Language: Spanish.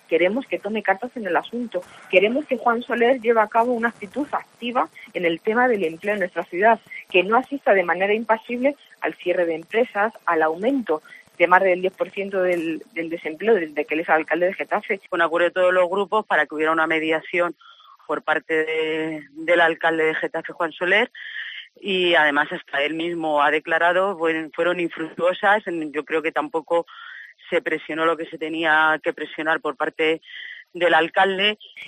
queremos que tome cartas en el asunto, queremos que Juan Soler lleve a cabo una actitud activa en el tema del empleo en nuestra ciudad, que no asista de manera impasible al cierre de empresas, al aumento de más del 10% del desempleo desde que él es alcalde de Getafe. Un acuerdo de todos los grupos para que hubiera una mediación por parte del alcalde de Getafe, Juan Soler, y además hasta él mismo ha declarado, fueron infructuosas. Yo creo que tampoco se presionó lo que se tenía que presionar por parte del alcalde.